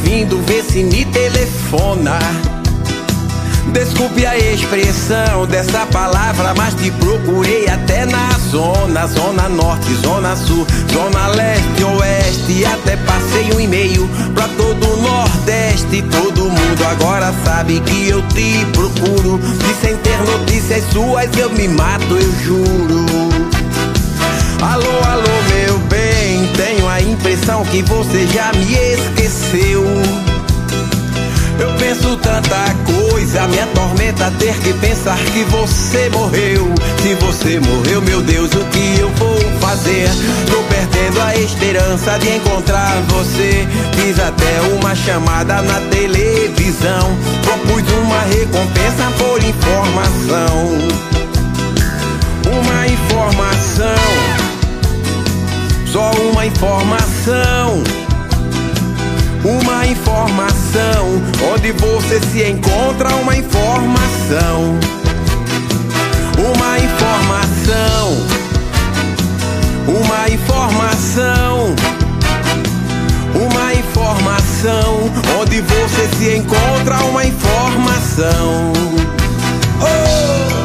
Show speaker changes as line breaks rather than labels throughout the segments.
ouvindo, vê se me telefona. Desculpe a expressão dessa palavra, mas te procurei até na zona. Zona norte, zona sul, zona leste, oeste. Até passei um e-mail pra todo o nordeste. Todo mundo agora sabe que eu te procuro, e sem ter notícias suas eu me mato, eu juro. Alô, alô, meu bem, tenho a impressão que você já me esqueceu. Eu penso tanta coisa, me atormenta ter que pensar que você morreu. Se você morreu, meu Deus, o que eu vou fazer? Tô perdendo a esperança de encontrar você. Fiz até uma chamada na televisão, propus uma recompensa por informação. Uma informação, só uma informação. Uma informação, onde você se encontra, uma informação. Uma informação, uma informação. Uma informação, onde você se encontra, uma informação. Oh!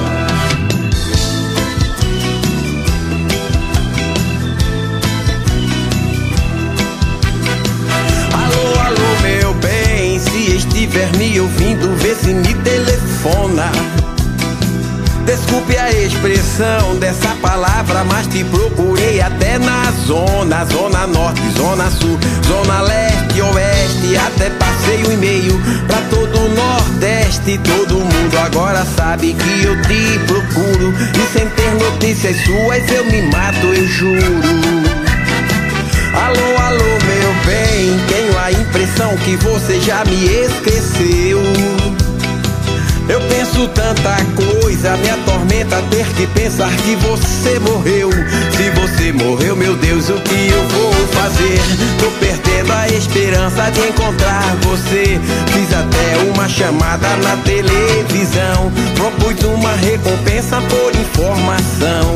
Estiver me ouvindo, vê se me telefona. Desculpe a expressão dessa palavra, mas te procurei até na zona. Zona norte, zona sul, zona leste, oeste. Até passei um e-mail pra todo o nordeste. Todo mundo agora sabe que eu te procuro, e sem ter notícias suas eu me mato, eu juro. Alô, alô, meu bem, tenho a impressão que você já me esqueceu. Eu penso tanta coisa, me atormenta ter que pensar que você morreu. Se você morreu, meu Deus, o que eu vou fazer? Tô perdendo a esperança de encontrar você. Fiz até uma chamada na televisão, propus uma recompensa por informação.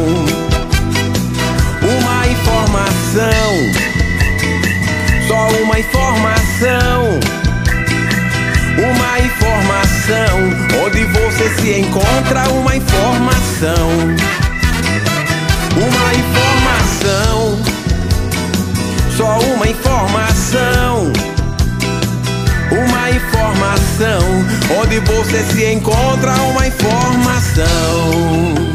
Uma informação, só uma informação. Uma informação, onde você se encontra, uma informação. Uma informação, só uma informação. Uma informação, onde você se encontra, uma informação.